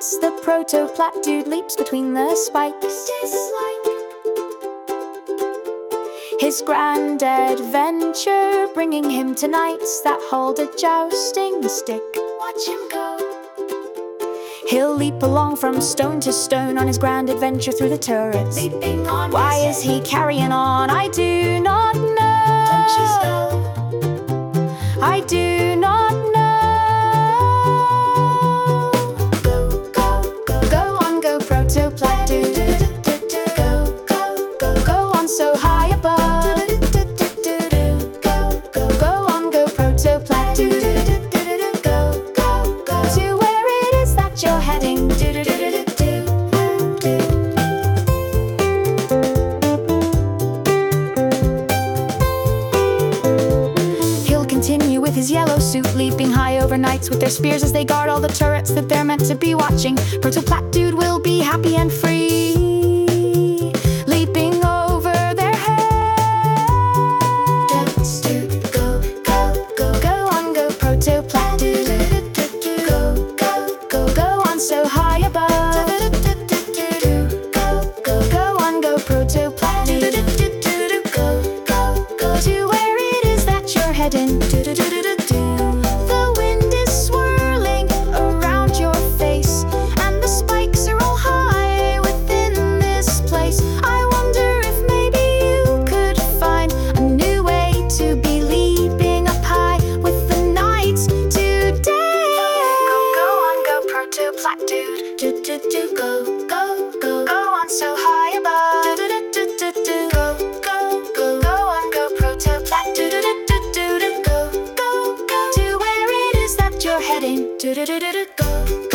nights, the proto-plat dude leaps between the spikes. His grand adventure bringing him to knights that hold a jousting stick. Watch him go. He'll leap along from stone to stone on his grand adventure through the turrets. Leaping on. Why is he carrying on? I do not know. Don't you know? I do not know. Go, go, go, go on, go proto-plat dude. Go, go, go, go on so high above. Go, go, go on, go proto-plat dude. Go, go, go to where it is that you're heading. He'll continue with his yellow suit, leaping high over knights with their spears as they guard all the turrets that they're meant to be watching. Proto-plat dude will be happy and free, leaping over their heads. Go, go, go, go on, go proto-plat dude. Go, go, go, go on so high above. Go, go, go on, go proto-plat dude. Go, go, go to where it is that you're heading. The wind is swirling around your face, and the spikes are all high within this place. I wonder if maybe you could find a new way to be leaping up high with the knights today. Go on, go proto-plat dude. Go, go, go, go on so high above. Go, go, go, go on, go proto-plat dude. Go, go, go to where it is that you're heading. Go,